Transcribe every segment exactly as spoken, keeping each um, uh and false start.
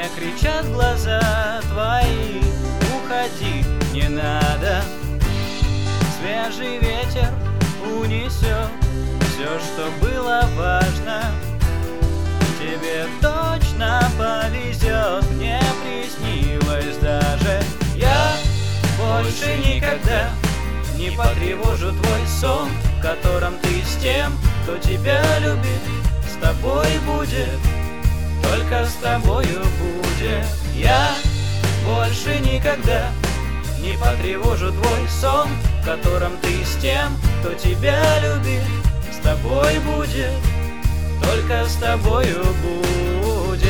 кричат глаза твои: уходи, не надо. Свежий ветер унесет все, что было важно. Тебе точно повезет, мне приснилось даже. Я больше никогда не потревожу твой сон, в котором ты с тем, кто тебя любит. С тобой будет, только с тобою будет. Я больше никогда не потревожу твой сон, в котором ты с тем, кто тебя любит. С тобой будет, только с тобою будет.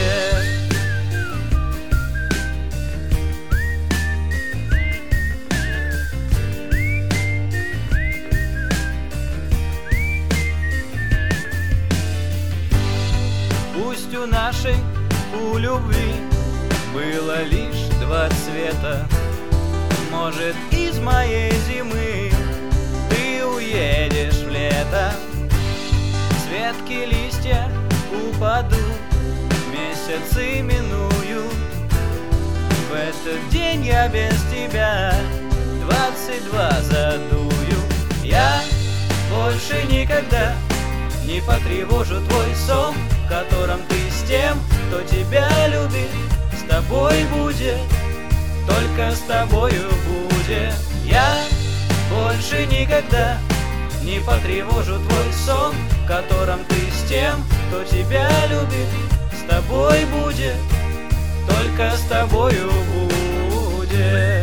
Пусть у нашей, у любви было лишь два цвета, может, из моей зимы ты уедешь в лето. Ветки, листья упадут, месяцы минуют. В этот день я без тебя двадцать два задую. Я больше никогда не потревожу твой сон, в котором ты с тем, кто тебя любит. С тобой будет, только с тобою будет. Я больше никогда не потревожу твой сон, в котором ты с тем, кто тебя любит. С тобой будет, только с тобою будет.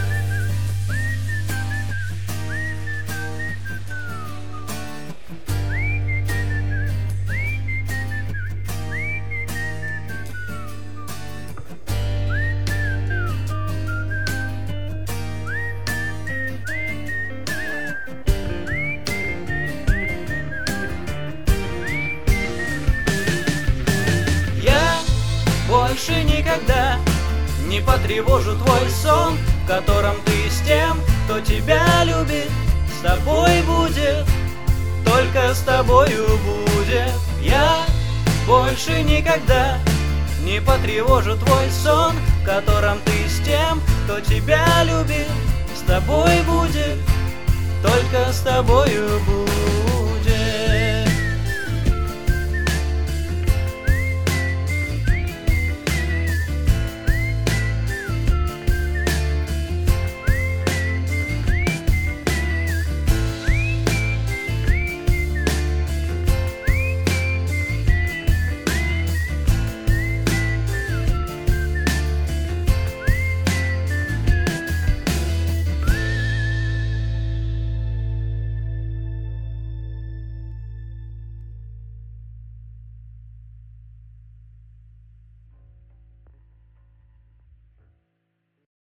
Больше никогда не потревожу твой сон, в котором ты с тем, кто тебя любит. С тобой будет, только с тобою будет. Я больше никогда не потревожу твой сон, в котором ты с тем, кто тебя любит. С тобой будет, только с тобою будет.